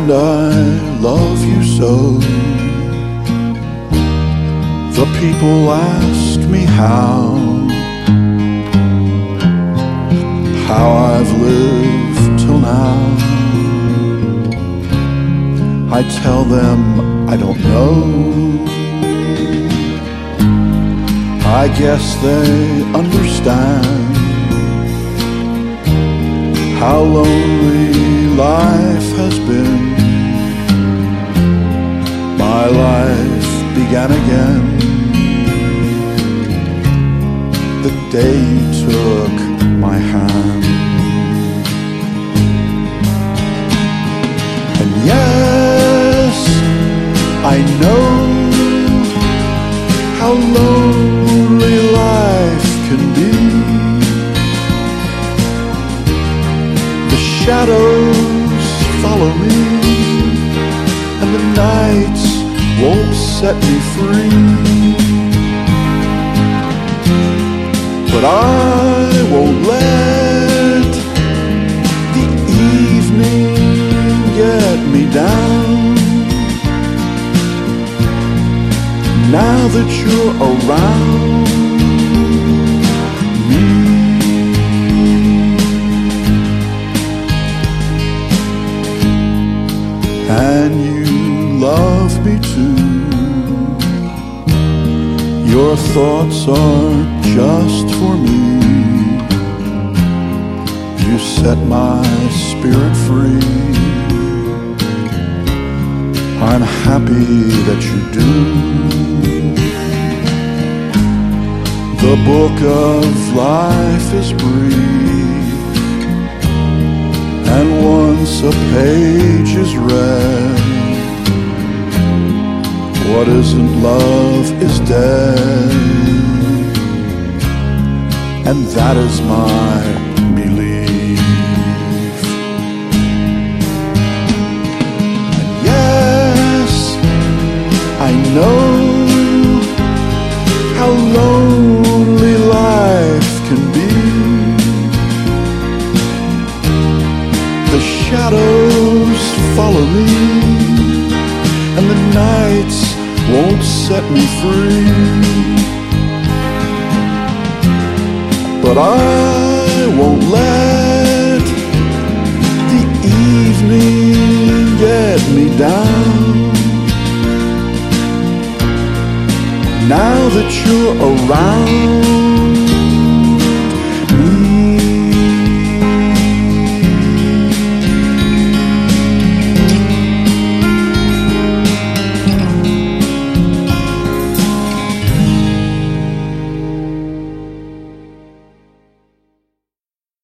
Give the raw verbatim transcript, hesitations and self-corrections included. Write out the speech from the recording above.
and I love you so. The people ask me how, how I've lived till now. I tell them I don't know. I guess they understand how lonely life has been. My life began again the day you took my hand. And yes, I know how lonely life can be. The shadows follow me, and the nights won't set me free. But I won't let the evening get me down. Now that you're around me, and you love me too. Your thoughts are just for me. You set my spirit free. I'm happy that you do. The book of life is brief, and once a page is read, what isn't love is dead. And that is my belief. And yes, I know how lonely life can be. The shadows follow me, and the nights won't set me free. But I won't let the evening get me down. Now that you're around